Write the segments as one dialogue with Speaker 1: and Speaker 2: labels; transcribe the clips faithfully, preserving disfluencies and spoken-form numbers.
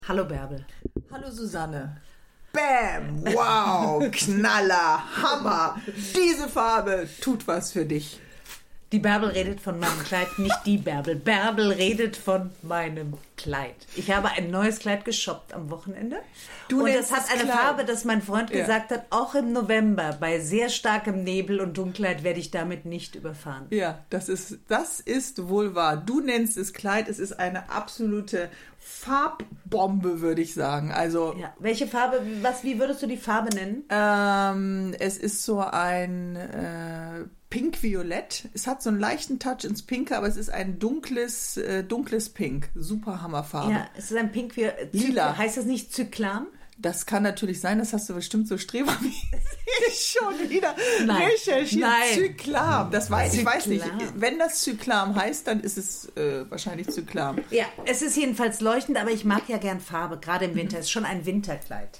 Speaker 1: Hallo Bärbel.
Speaker 2: Hallo Susanne. Bam! Wow! Knaller! Hammer! Diese Farbe tut was für dich.
Speaker 1: Die Bärbel redet von meinem Kleid, nicht die Bärbel. Bärbel redet von meinem Kleid. Ich habe ein neues Kleid geshoppt am Wochenende.
Speaker 2: Du
Speaker 1: und
Speaker 2: nennst
Speaker 1: es hat
Speaker 2: es
Speaker 1: eine
Speaker 2: Kleid.
Speaker 1: Farbe, dass mein Freund
Speaker 2: Ja.
Speaker 1: gesagt hat, auch im November bei sehr starkem Nebel und Dunkelheit werde ich damit nicht überfahren.
Speaker 2: Ja, das ist, das ist wohl wahr. Du nennst es Kleid. Es ist eine absolute Farbbombe, würde ich sagen. Also,
Speaker 1: Ja. Welche Farbe, was, wie würdest du die Farbe nennen?
Speaker 2: ähm, es ist so ein äh, Pink-Violett. Es hat so einen leichten Touch ins Pinke, aber es ist ein dunkles, äh, dunkles Pink. Super Hammerfarbe.
Speaker 1: Ja, es ist ein Pink wie
Speaker 2: Lila.
Speaker 1: Heißt das nicht Zyklam?
Speaker 2: Das kann natürlich sein, das hast du bestimmt so strebermäßig schon wieder
Speaker 1: Nein.
Speaker 2: recherchiert.
Speaker 1: Nein.
Speaker 2: Zyklam, das weiß ich, weiß nicht.
Speaker 1: Zyklam.
Speaker 2: Wenn das Zyklam heißt, dann ist es äh, wahrscheinlich Zyklam.
Speaker 1: Ja, es ist jedenfalls leuchtend, aber ich mag ja gern Farbe, gerade im Winter. Es ist schon ein Winterkleid.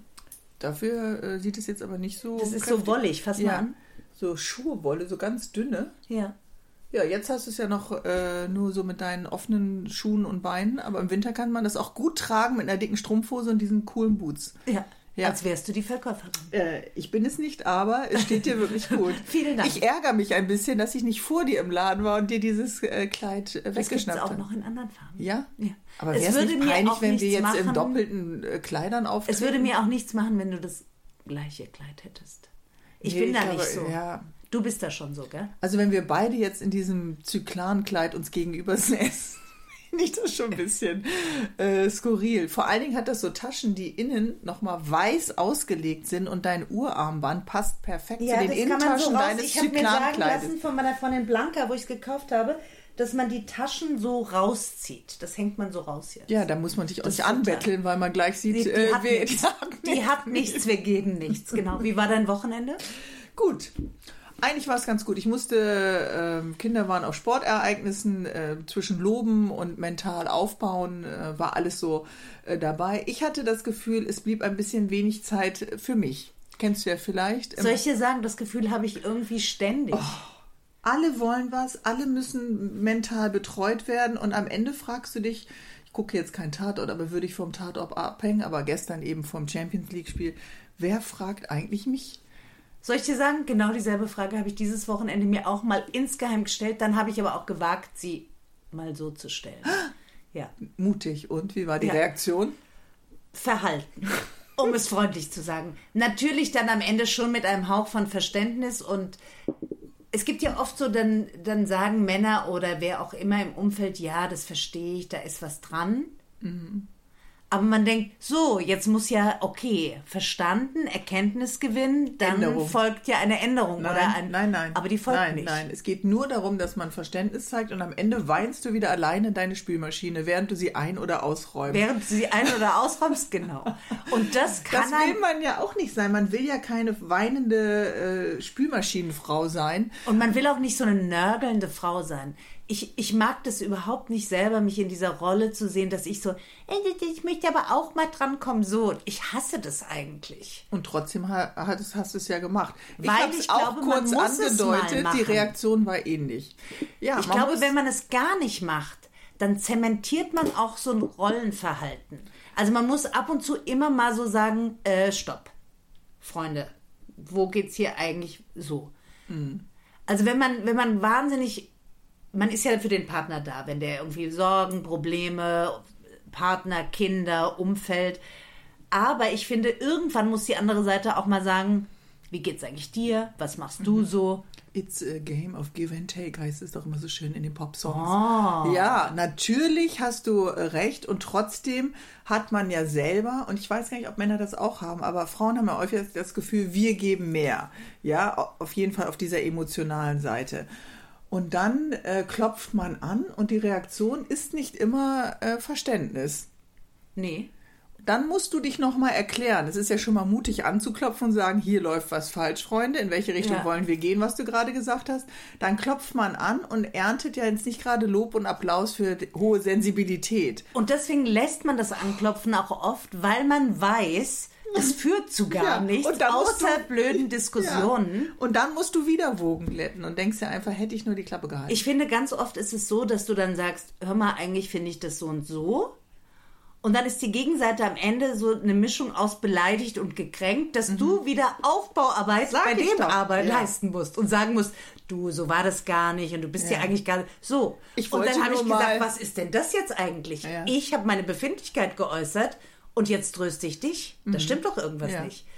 Speaker 2: Dafür äh, sieht es jetzt aber nicht so
Speaker 1: Das ist
Speaker 2: kräftig.
Speaker 1: so wollig, fass mal
Speaker 2: Ja,
Speaker 1: an.
Speaker 2: so Schuhwolle, so ganz dünne.
Speaker 1: Ja.
Speaker 2: Ja, jetzt hast du es ja noch äh, nur so mit deinen offenen Schuhen und Beinen, aber im Winter kann man das auch gut tragen mit einer dicken Strumpfhose und diesen coolen Boots.
Speaker 1: Ja,
Speaker 2: Ja.
Speaker 1: als wärst du die Verkäuferin.
Speaker 2: Äh, ich bin es nicht, aber es steht dir wirklich gut.
Speaker 1: Vielen Dank.
Speaker 2: Ich ärgere mich ein bisschen, dass ich nicht vor dir im Laden war und dir dieses äh, Kleid äh,
Speaker 1: Das gibt es
Speaker 2: weggeschnappt
Speaker 1: auch
Speaker 2: habe.
Speaker 1: noch in anderen Farben.
Speaker 2: Ja?
Speaker 1: Ja.
Speaker 2: Aber
Speaker 1: Es
Speaker 2: wäre es
Speaker 1: würde
Speaker 2: nicht
Speaker 1: mir
Speaker 2: peinlich,
Speaker 1: auch
Speaker 2: wenn wir
Speaker 1: nichts
Speaker 2: jetzt in
Speaker 1: machen.
Speaker 2: doppelten äh, Kleidern auftreten?
Speaker 1: Es würde mir auch nichts machen, wenn du das gleiche Kleid hättest. Ich
Speaker 2: Nee,
Speaker 1: bin
Speaker 2: ich
Speaker 1: da
Speaker 2: glaube,
Speaker 1: nicht so.
Speaker 2: ja.
Speaker 1: Du bist da schon so, gell?
Speaker 2: Also wenn wir beide jetzt in diesem Zyklan-Kleid uns gegenüber säßen, finde ich das schon ein bisschen äh, skurril. Vor allen Dingen hat das so Taschen, die innen nochmal weiß ausgelegt sind und dein Urarmband passt perfekt zu den Innentaschen deines
Speaker 1: Ich habe mir sagen
Speaker 2: Zyklan-Kleides.
Speaker 1: lassen von meiner Freundin Blanca, wo ich es gekauft habe, dass man die Taschen so rauszieht. Das hängt man so raus jetzt.
Speaker 2: Ja, da muss man dich auch
Speaker 1: Das
Speaker 2: nicht
Speaker 1: ist total-
Speaker 2: anbetteln, weil man gleich sieht,
Speaker 1: Die, die,
Speaker 2: äh,
Speaker 1: hat
Speaker 2: wer
Speaker 1: nichts.
Speaker 2: die hat
Speaker 1: die hat nichts, wir geben nichts. Genau. Wie war dein Wochenende?
Speaker 2: Gut. Eigentlich war es ganz gut. Ich musste, ähm, Kinder waren auf Sportereignissen, äh, zwischen Loben und mental aufbauen, äh, war alles so äh, dabei. Ich hatte das Gefühl, es blieb ein bisschen wenig Zeit für mich. Kennst du ja vielleicht.
Speaker 1: Soll ich dir sagen, das Gefühl habe ich irgendwie ständig.
Speaker 2: Alle wollen was, alle müssen mental betreut werden und am Ende fragst du dich, ich gucke jetzt kein Tatort, aber würde ich vom Tatort abhängen, aber gestern eben vom Champions League Spiel, wer fragt eigentlich mich?
Speaker 1: Soll ich dir sagen, genau dieselbe Frage habe ich dieses Wochenende mir auch mal insgeheim gestellt. Dann habe ich aber auch gewagt, sie mal so zu stellen. Ja.
Speaker 2: Mutig. Und wie war die
Speaker 1: Ja.
Speaker 2: Reaktion?
Speaker 1: Verhalten, um es freundlich zu sagen. Natürlich dann am Ende schon mit einem Hauch von Verständnis und es gibt ja oft so, dann, dann sagen Männer oder wer auch immer im Umfeld, ja, das verstehe ich, da ist was dran. Aber man denkt, so, jetzt muss ja, okay, verstanden, Erkenntnisgewinn, dann
Speaker 2: Änderung.
Speaker 1: folgt ja eine Änderung.
Speaker 2: Nein,
Speaker 1: oder ein,
Speaker 2: nein, nein.
Speaker 1: Aber die folgt
Speaker 2: nein,
Speaker 1: nicht.
Speaker 2: Nein, es geht nur darum, dass man Verständnis zeigt und am Ende weinst du wieder alleine deine Spülmaschine, während du sie ein- oder ausräumst.
Speaker 1: Während du sie ein- oder ausräumst, genau. Und das kann
Speaker 2: Das will
Speaker 1: einem,
Speaker 2: man ja auch nicht sein. Man will ja keine weinende äh, Spülmaschinenfrau sein.
Speaker 1: und man will auch nicht so eine nörgelnde Frau sein. Ich, ich mag das überhaupt nicht selber, mich in dieser Rolle zu sehen, dass ich so, "Äh, ich möchte aber auch mal drankommen. So, ich hasse das eigentlich.
Speaker 2: Und trotzdem ha- hat es, hast du es ja gemacht. Ich
Speaker 1: Weil
Speaker 2: habe
Speaker 1: ich
Speaker 2: es auch
Speaker 1: glaube, man
Speaker 2: kurz
Speaker 1: muss es mal
Speaker 2: angedeutet, die
Speaker 1: machen.
Speaker 2: Reaktion war ähnlich. Ja,
Speaker 1: Ich
Speaker 2: man
Speaker 1: glaube,
Speaker 2: muss,
Speaker 1: wenn man es gar nicht macht, dann zementiert man auch so ein Rollenverhalten. Also man muss ab und zu immer mal so sagen, äh, stopp, Freunde, wo geht's hier eigentlich so? Also wenn man, wenn man wahnsinnig, man ist ja für den Partner da, wenn der irgendwie Sorgen, Probleme, Partner, Kinder, Umfeld. Aber ich finde, irgendwann muss die andere Seite auch mal sagen, wie geht's eigentlich dir? Was machst du so?
Speaker 2: It's a game of give and take, heißt es doch immer so schön in den Pop-Songs.
Speaker 1: Oh.
Speaker 2: Ja, natürlich hast du äh, recht und trotzdem hat man ja selber, und ich weiß gar nicht, ob Männer das auch haben, aber Frauen haben ja häufig das Gefühl, wir geben mehr. Ja, auf jeden Fall auf dieser emotionalen Seite. Und dann äh, klopft man an und die Reaktion ist nicht immer äh, Verständnis.
Speaker 1: Nee.
Speaker 2: Dann musst du dich nochmal erklären. Es ist ja schon mal mutig anzuklopfen und sagen, hier läuft was falsch, Freunde. In welche Richtung
Speaker 1: Ja.
Speaker 2: wollen wir gehen, was du gerade gesagt hast? Dann klopft man an und erntet ja jetzt nicht gerade Lob und Applaus für die hohe Sensibilität.
Speaker 1: Und deswegen lässt man das Anklopfen auch oft, weil man weiß, es führt zu gar
Speaker 2: Ja,
Speaker 1: nichts,
Speaker 2: und dann musst
Speaker 1: außer
Speaker 2: du-
Speaker 1: blöden Diskussionen.
Speaker 2: Ja. Und dann musst du wieder Wogen glätten und denkst ja einfach, hätte ich nur die Klappe gehalten.
Speaker 1: Ich finde, ganz oft ist es so, dass du dann sagst, hör mal, eigentlich finde ich das so und so. Und dann ist die Gegenseite am Ende so eine Mischung aus beleidigt und gekränkt, dass mhm. du wieder Aufbauarbeit Sag bei dem Arbeit ja. leisten musst und sagen musst, du, so war das gar nicht und du bist ja, ja eigentlich gar nicht so.
Speaker 2: Ich
Speaker 1: und dann habe ich
Speaker 2: mal...
Speaker 1: gesagt, was ist denn das jetzt eigentlich? Ja. Ich habe meine Befindlichkeit geäußert und jetzt tröste ich dich. Da mhm. stimmt doch irgendwas ja. nicht.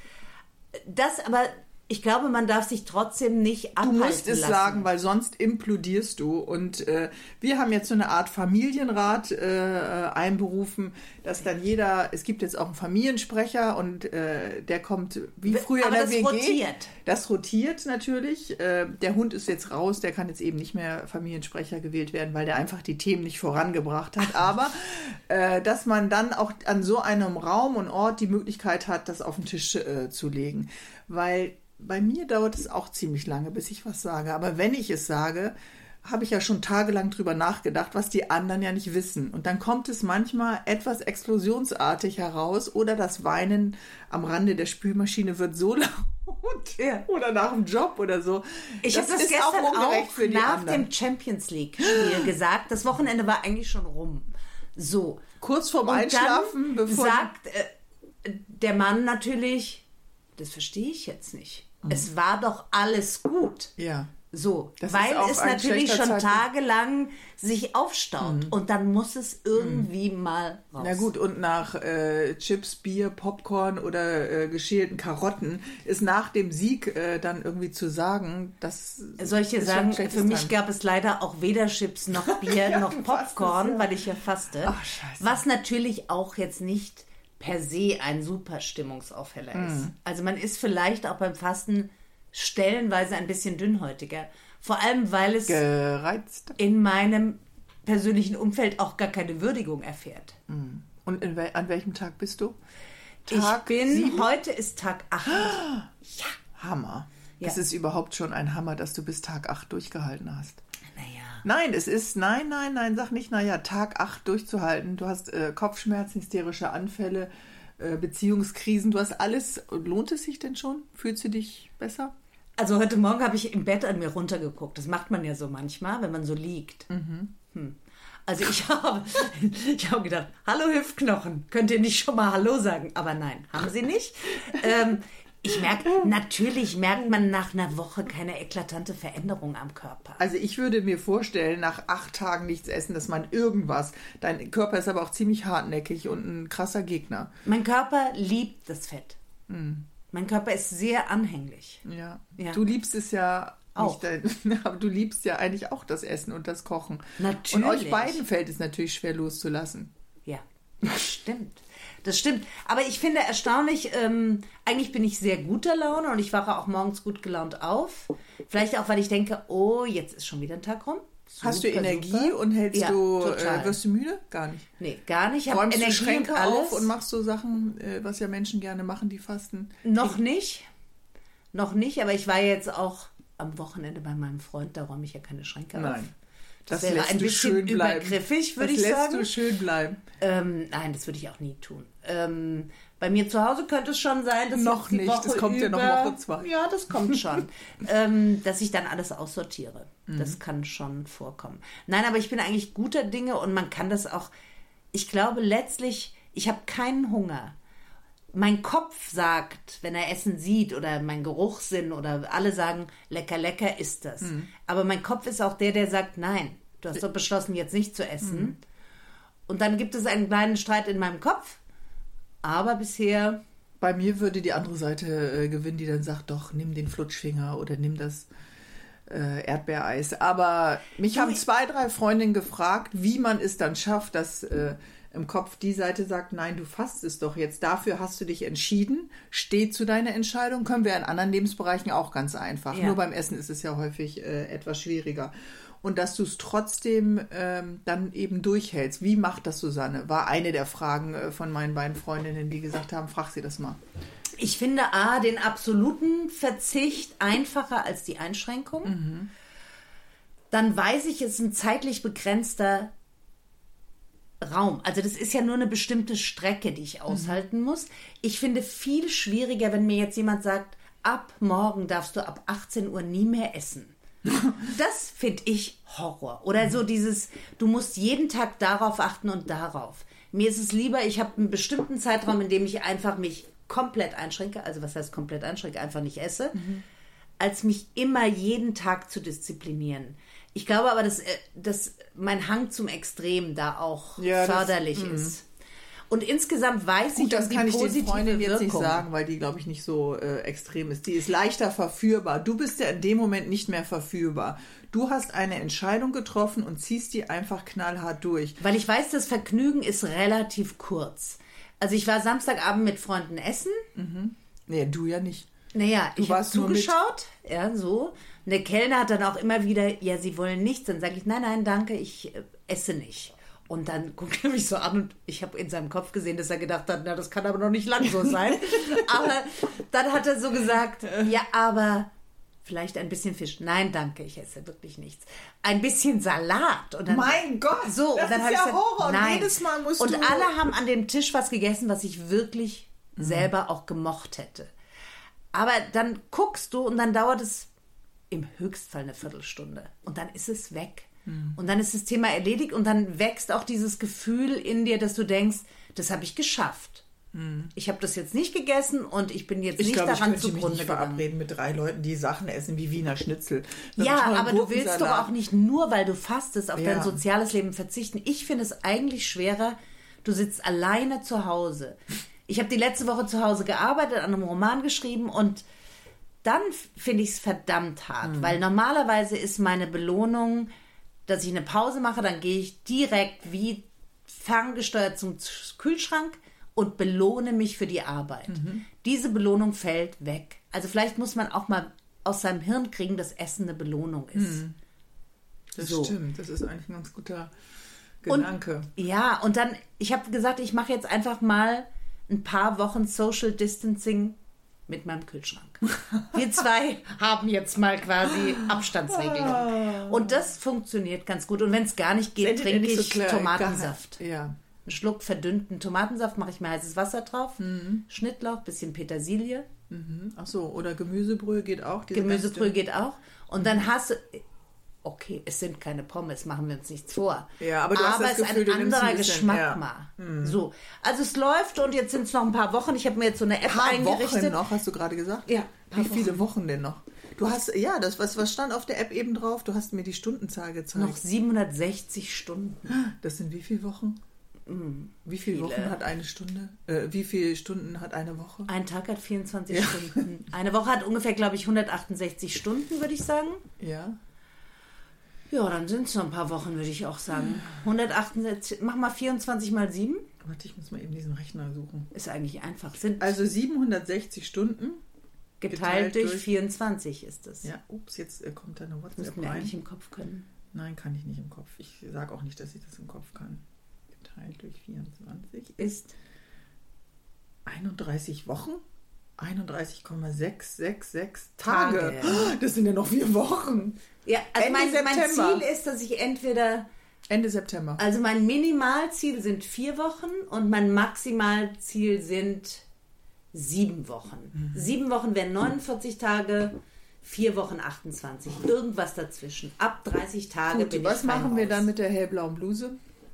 Speaker 1: Das aber... Ich glaube, man darf sich trotzdem nicht abhalten
Speaker 2: Du musst es
Speaker 1: lassen.
Speaker 2: sagen, weil sonst implodierst du. Und äh, wir haben jetzt so eine Art Familienrat äh, einberufen, dass dann jeder, es gibt jetzt auch einen Familiensprecher und äh, der kommt wie früher
Speaker 1: Aber
Speaker 2: in der
Speaker 1: das
Speaker 2: W G.
Speaker 1: rotiert.
Speaker 2: Das rotiert natürlich. Äh, der Hund ist jetzt raus, der kann jetzt eben nicht mehr Familiensprecher gewählt werden, weil der einfach die Themen nicht vorangebracht hat. Aber äh, dass man dann auch an so einem Raum und Ort die Möglichkeit hat, das auf den Tisch äh, zu legen. Weil bei mir dauert es auch ziemlich lange, bis ich was sage. Aber wenn ich es sage, habe ich ja schon tagelang drüber nachgedacht, was die anderen ja nicht wissen. Und dann kommt es manchmal etwas explosionsartig heraus oder das Weinen am Rande der Spülmaschine wird so laut ja. oder nach dem Job oder so.
Speaker 1: Ich habe das
Speaker 2: ist
Speaker 1: gestern
Speaker 2: auch,
Speaker 1: auch
Speaker 2: für die
Speaker 1: nach
Speaker 2: anderen.
Speaker 1: dem Champions League-Spiel gesagt. Das Wochenende war eigentlich schon rum. So.
Speaker 2: Kurz vorm
Speaker 1: Und
Speaker 2: Einschlafen.
Speaker 1: Dann
Speaker 2: bevor
Speaker 1: sagt äh, der Mann natürlich, das verstehe ich jetzt nicht. Mhm. Es war doch alles gut.
Speaker 2: Ja.
Speaker 1: So,
Speaker 2: das
Speaker 1: weil es natürlich schon
Speaker 2: Zeitpunkt.
Speaker 1: tagelang sich aufstaut
Speaker 2: mhm.
Speaker 1: und dann muss es irgendwie mhm. mal raus.
Speaker 2: Na gut, und nach äh, Chips, Bier, Popcorn oder äh, geschälten Karotten ist nach dem Sieg äh, dann irgendwie zu sagen, dass
Speaker 1: soll ich dir sagen, für mich Time. gab es leider auch weder Chips noch Bier ja, noch Popcorn, ja. weil ich ja faste.
Speaker 2: Ach, scheiße.
Speaker 1: Was natürlich auch jetzt nicht per se ein super Stimmungsaufheller mhm. ist. Also man ist vielleicht auch beim Fasten stellenweise ein bisschen dünnhäutiger. Vor allem, weil es
Speaker 2: gereizt
Speaker 1: in meinem persönlichen Umfeld auch gar keine Würdigung erfährt.
Speaker 2: Und in wel- an welchem Tag bist du? Tag
Speaker 1: ich bin,
Speaker 2: sieben?
Speaker 1: heute ist Tag acht.
Speaker 2: Ja. Hammer.
Speaker 1: Ja.
Speaker 2: Es ist überhaupt schon ein Hammer, dass du bis Tag acht durchgehalten hast.
Speaker 1: Naja.
Speaker 2: Nein, es ist, nein, nein, nein, sag nicht, naja, Tag acht durchzuhalten. Du hast äh, Kopfschmerzen, hysterische Anfälle, äh, Beziehungskrisen, du hast alles. Lohnt es sich denn schon? Fühlst du dich besser?
Speaker 1: Also heute Morgen habe ich im Bett an mir runtergeguckt. Das macht man ja so manchmal, wenn man so liegt.
Speaker 2: Mhm.
Speaker 1: Hm. Also ich habe, ich habe gedacht, hallo Hüftknochen, könnt ihr nicht schon mal Hallo sagen? Aber nein, haben sie nicht. Ähm, ich merke, natürlich merkt man nach einer Woche keine eklatante Veränderung am Körper.
Speaker 2: Also ich würde mir vorstellen, nach acht Tagen nichts essen, dass man irgendwas, dein Körper ist aber auch ziemlich hartnäckig und ein krasser Gegner.
Speaker 1: Mein Körper liebt das Fett.
Speaker 2: Mhm.
Speaker 1: Mein Körper ist sehr anhänglich.
Speaker 2: Ja.
Speaker 1: Ja.
Speaker 2: Du liebst es ja
Speaker 1: auch.
Speaker 2: Nicht, dein, aber du liebst ja eigentlich auch das Essen und das Kochen.
Speaker 1: Natürlich.
Speaker 2: Und euch beiden fällt es natürlich schwer loszulassen.
Speaker 1: Ja, das stimmt. Das stimmt. Aber ich finde erstaunlich, ähm, eigentlich bin ich sehr guter Laune und ich wache auch morgens gut gelaunt auf. Vielleicht auch, weil ich denke, oh, jetzt ist schon wieder ein Tag rum. Super,
Speaker 2: hast du Energie
Speaker 1: super.
Speaker 2: und hältst
Speaker 1: ja,
Speaker 2: du,
Speaker 1: total.
Speaker 2: äh, wirst du müde? Gar nicht.
Speaker 1: Nee, gar nicht. Ich habe
Speaker 2: Räumst
Speaker 1: Energie
Speaker 2: du Schränke
Speaker 1: und alles.
Speaker 2: auf und machst so Sachen, äh, was ja Menschen gerne machen, die fasten?
Speaker 1: Noch nicht. Noch nicht, aber ich war jetzt auch am Wochenende bei meinem Freund, da räume ich ja keine Schränke
Speaker 2: Nein.
Speaker 1: auf.
Speaker 2: Das,
Speaker 1: Das wäre
Speaker 2: lässt
Speaker 1: ein
Speaker 2: du
Speaker 1: bisschen
Speaker 2: schön bleiben.
Speaker 1: übergriffig, würde
Speaker 2: das
Speaker 1: ich
Speaker 2: lässt
Speaker 1: sagen.
Speaker 2: du schön bleiben.
Speaker 1: Ähm, nein, das würde ich auch nie tun. Ähm, bei mir zu Hause könnte es schon sein, dass
Speaker 2: noch
Speaker 1: ich die
Speaker 2: nicht,
Speaker 1: Woche
Speaker 2: das kommt
Speaker 1: über,
Speaker 2: ja noch Woche zwei.
Speaker 1: Ja, das kommt schon. ähm, dass ich dann alles aussortiere.
Speaker 2: Mhm.
Speaker 1: Das kann schon vorkommen. Nein, aber ich bin eigentlich guter Dinge und man kann das auch, ich glaube letztlich, ich habe keinen Hunger. Mein Kopf sagt, wenn er Essen sieht oder mein Geruchssinn oder alle sagen, lecker, lecker ist das. Mhm. Aber mein Kopf ist auch der, der sagt, nein, du hast doch beschlossen, jetzt nicht zu essen. Mhm. Und dann gibt es einen kleinen Streit in meinem Kopf. Aber bisher...
Speaker 2: Bei mir würde die andere Seite äh, gewinnen, die dann sagt, doch, nimm den Flutschfinger oder nimm das äh, Erdbeereis. Aber mich du, haben zwei, drei Freundinnen gefragt, wie man es dann schafft, dass äh, im Kopf die Seite sagt, nein, du fastest doch jetzt. Dafür hast du dich entschieden. Steh zu deiner Entscheidung. Können wir in anderen Lebensbereichen auch ganz einfach. Ja. Nur beim Essen ist es ja häufig äh, etwas schwieriger. Und dass du es trotzdem ähm, dann eben durchhältst. Wie macht das Susanne? War eine der Fragen äh, von meinen beiden Freundinnen, die gesagt haben, frag sie das mal.
Speaker 1: Ich finde A, den absoluten Verzicht einfacher als die Einschränkung. Mhm. Dann weiß ich, es ist ein zeitlich begrenzter Raum. Also das ist ja nur eine bestimmte Strecke, die ich aushalten mhm. muss. Ich finde viel schwieriger, wenn mir jetzt jemand sagt, ab morgen darfst du ab achtzehn Uhr nie mehr essen. Das finde ich Horror. Oder so dieses, du musst jeden Tag darauf achten und darauf. Mir ist es lieber, ich habe einen bestimmten Zeitraum, in dem ich einfach mich komplett einschränke, also was heißt komplett einschränke, einfach nicht esse, mhm. als mich immer jeden Tag zu disziplinieren. Ich glaube aber, dass, dass mein Hang zum Extrem da auch ja, förderlich das, ist. Und insgesamt weiß
Speaker 2: Gut,
Speaker 1: ich,
Speaker 2: das
Speaker 1: die
Speaker 2: kann
Speaker 1: positive
Speaker 2: ich den Freundinnen jetzt
Speaker 1: Wirkung.
Speaker 2: nicht sagen, weil die, glaube ich, nicht so äh, extrem ist. Die ist leichter verführbar. Du bist ja in dem Moment nicht mehr verführbar. Du hast eine Entscheidung getroffen und ziehst die einfach knallhart durch.
Speaker 1: Weil ich weiß, das Vergnügen ist relativ kurz. Also ich war Samstagabend mit Freunden essen.
Speaker 2: Mhm. Nee, du ja nicht.
Speaker 1: Naja, du ich habe zugeschaut. Ja, so. Und der Kellner hat dann auch immer wieder, ja, Sie wollen nichts. Dann sage ich, nein, nein, danke, ich äh, esse nicht. Und dann guckt er mich so an und ich habe in seinem Kopf gesehen, dass er gedacht hat, na, das kann aber noch nicht lang so sein. Aber dann hat er so gesagt, ja, aber vielleicht ein bisschen Fisch. Nein, danke, ich esse wirklich nichts. Ein bisschen Salat. Und dann,
Speaker 2: mein Gott,
Speaker 1: so,
Speaker 2: das
Speaker 1: und dann
Speaker 2: ist ja
Speaker 1: gesagt,
Speaker 2: Horror.
Speaker 1: Nein.
Speaker 2: Und jedes Mal musst
Speaker 1: und
Speaker 2: du...
Speaker 1: alle haben an dem Tisch was gegessen, was ich wirklich mhm. selber auch gemocht hätte. Aber dann guckst du und dann dauert es im Höchstfall eine Viertelstunde. Und dann ist es weg. Mhm. Und dann ist das Thema erledigt und dann wächst auch dieses Gefühl in dir, dass du denkst, das habe ich geschafft. Mhm. Ich habe das jetzt nicht gegessen und ich bin jetzt
Speaker 2: ich
Speaker 1: nicht
Speaker 2: glaub,
Speaker 1: daran
Speaker 2: ich
Speaker 1: zugrunde
Speaker 2: mich nicht
Speaker 1: gegangen.
Speaker 2: verabreden mit drei Leuten, die Sachen essen wie Wiener Schnitzel.
Speaker 1: Ja, aber du willst doch auch nicht nur, weil du fastest, auf
Speaker 2: ja.
Speaker 1: dein soziales Leben verzichten. Ich finde es eigentlich schwerer, du sitzt alleine zu Hause. Ich habe die letzte Woche zu Hause gearbeitet, an einem Roman geschrieben und dann finde ich es verdammt hart, mhm. weil normalerweise ist meine Belohnung, dass ich eine Pause mache, dann gehe ich direkt wie ferngesteuert zum Kühlschrank und belohne mich für die Arbeit. Mhm. Diese Belohnung fällt weg. Also vielleicht muss man auch mal aus seinem Hirn kriegen, dass Essen eine Belohnung ist. Mhm.
Speaker 2: Das so. Stimmt, das ist eigentlich ein ganz guter Gedanke.
Speaker 1: Und, ja, und dann, ich habe gesagt, ich mache jetzt einfach mal ein paar Wochen Social Distancing mit meinem Kühlschrank. Wir zwei haben jetzt mal quasi Abstandsregelung. Und das funktioniert ganz gut. Und wenn es gar nicht geht, trinke ich so Tomatensaft.
Speaker 2: Ja.
Speaker 1: Einen Schluck verdünnten Tomatensaft, mache ich mir heißes Wasser drauf, mhm. Schnittlauch, bisschen Petersilie.
Speaker 2: Mhm. Ach so, oder Gemüsebrühe geht auch.
Speaker 1: Gemüsebrühe geht auch. Und dann hast du... Okay, es sind keine Pommes, machen wir uns nichts vor.
Speaker 2: Ja, aber du hast
Speaker 1: aber
Speaker 2: das
Speaker 1: es ist
Speaker 2: Gefühl,
Speaker 1: ein anderer
Speaker 2: ein bisschen,
Speaker 1: Geschmack
Speaker 2: ja.
Speaker 1: mal.
Speaker 2: Mhm.
Speaker 1: So, also es läuft und jetzt sind es noch ein paar Wochen. Ich habe mir jetzt so eine App
Speaker 2: ein paar
Speaker 1: eingerichtet.
Speaker 2: Wochen noch, hast du gerade gesagt?
Speaker 1: Ja.
Speaker 2: Wie viele Wochen. Wochen denn noch? Du hast, ja, das was, was stand auf der App eben drauf? Du hast mir die Stundenzahl gezeigt.
Speaker 1: Noch siebenhundertsechzig Stunden.
Speaker 2: Das sind wie viele Wochen?
Speaker 1: Mhm.
Speaker 2: Wie viele, viele Wochen hat eine Stunde? Äh, wie viele Stunden hat eine Woche?
Speaker 1: Ein Tag hat vierundzwanzig ja. Stunden. Eine Woche hat ungefähr, glaube ich, hundertachtundsechzig Stunden, würde ich sagen.
Speaker 2: Ja.
Speaker 1: Ja, dann sind es noch ein paar Wochen, würde ich auch sagen. hundertachtundsechzig, mach mal vierundzwanzig mal sieben.
Speaker 2: Warte, ich muss mal eben diesen Rechner suchen.
Speaker 1: Ist eigentlich einfach. Sind
Speaker 2: also siebenhundertsechzig Stunden
Speaker 1: geteilt, geteilt durch, durch vierundzwanzig ist es.
Speaker 2: Ja, ups, jetzt äh, kommt da eine WhatsApp
Speaker 1: Müssen wir
Speaker 2: rein.
Speaker 1: eigentlich im Kopf können.
Speaker 2: Nein, kann ich nicht im Kopf. Ich sage auch nicht, dass ich das im Kopf kann. Geteilt durch vierundzwanzig
Speaker 1: ist
Speaker 2: einunddreißig Wochen? einunddreißig Komma sechs sechs sechs Tage.
Speaker 1: Tage.
Speaker 2: Das sind ja noch vier Wochen.
Speaker 1: Ja, also
Speaker 2: Ende
Speaker 1: mein, mein
Speaker 2: September.
Speaker 1: Ziel ist, dass ich entweder...
Speaker 2: Ende September.
Speaker 1: Also mein Minimalziel sind vier Wochen und mein Maximalziel sind sieben Wochen. Mhm. Sieben Wochen wären neunundvierzig Tage, vier Wochen achtundzwanzig. Irgendwas dazwischen. Ab dreißig Tage
Speaker 2: Gut,
Speaker 1: bin
Speaker 2: was
Speaker 1: ich Was
Speaker 2: machen wir
Speaker 1: raus.
Speaker 2: dann mit der hellblauen Bluse?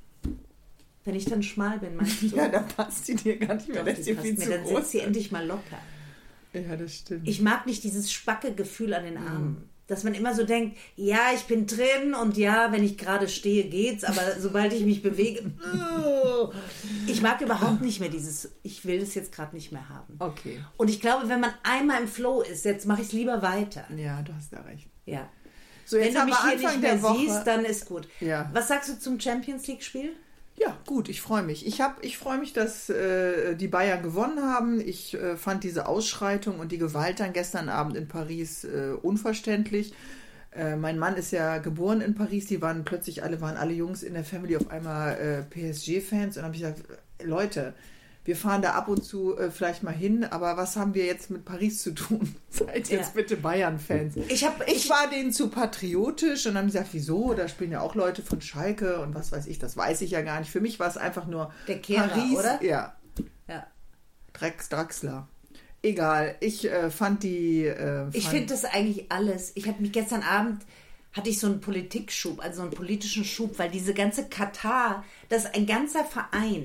Speaker 1: Wenn ich dann schmal bin, meinst du?
Speaker 2: Ja, dann passt die dir gar nicht mehr.
Speaker 1: Doch,
Speaker 2: das ist dir viel
Speaker 1: mir.
Speaker 2: zu
Speaker 1: Dann
Speaker 2: groß.
Speaker 1: setzt sie endlich mal locker.
Speaker 2: Ja, das stimmt.
Speaker 1: Ich mag nicht dieses spacke Gefühl an den Armen. Mhm. Dass man immer so denkt, ja, ich bin drin und ja, wenn ich gerade stehe, geht's, aber sobald ich mich bewege, ich mag überhaupt nicht mehr dieses, ich will es jetzt gerade nicht mehr haben.
Speaker 2: Okay.
Speaker 1: Und ich glaube, wenn man einmal im Flow ist, jetzt mache ich es lieber weiter.
Speaker 2: Ja, du hast ja recht.
Speaker 1: Ja.
Speaker 2: So, jetzt
Speaker 1: wenn du mich hier
Speaker 2: Anfang
Speaker 1: nicht mehr
Speaker 2: der Woche,
Speaker 1: siehst, dann ist gut.
Speaker 2: Ja.
Speaker 1: Was sagst du zum Champions League-Spiel?
Speaker 2: Ja, gut, ich freue mich. Ich, hab, ich freue mich, dass äh, die Bayern gewonnen haben. Ich äh, fand diese Ausschreitung und die Gewalt dann gestern Abend in Paris äh, unverständlich. Äh, mein Mann ist ja geboren in Paris. Die waren plötzlich alle, waren alle Jungs in der Family auf einmal äh, P S G-Fans. Und dann habe ich gesagt, Leute, wir fahren da ab und zu äh, vielleicht mal hin, aber was haben wir jetzt mit Paris zu tun? Seid jetzt ja. bitte Bayern-Fans.
Speaker 1: Ich, hab, ich,
Speaker 2: ich war denen zu patriotisch und dann haben sie gesagt, wieso? Da spielen ja auch Leute von Schalke und was weiß ich, das weiß ich ja gar nicht. Für mich war es einfach nur
Speaker 1: der Kehrer,
Speaker 2: Paris.
Speaker 1: Oder?
Speaker 2: Ja.
Speaker 1: ja.
Speaker 2: Drecks, Draxler. Egal, ich äh, fand die... Äh, fand
Speaker 1: ich finde das eigentlich alles. Ich habe mich gestern Abend... hatte ich so einen Politikschub, also so einen politischen Schub, weil diese ganze Katar, das ist ein ganzer Verein.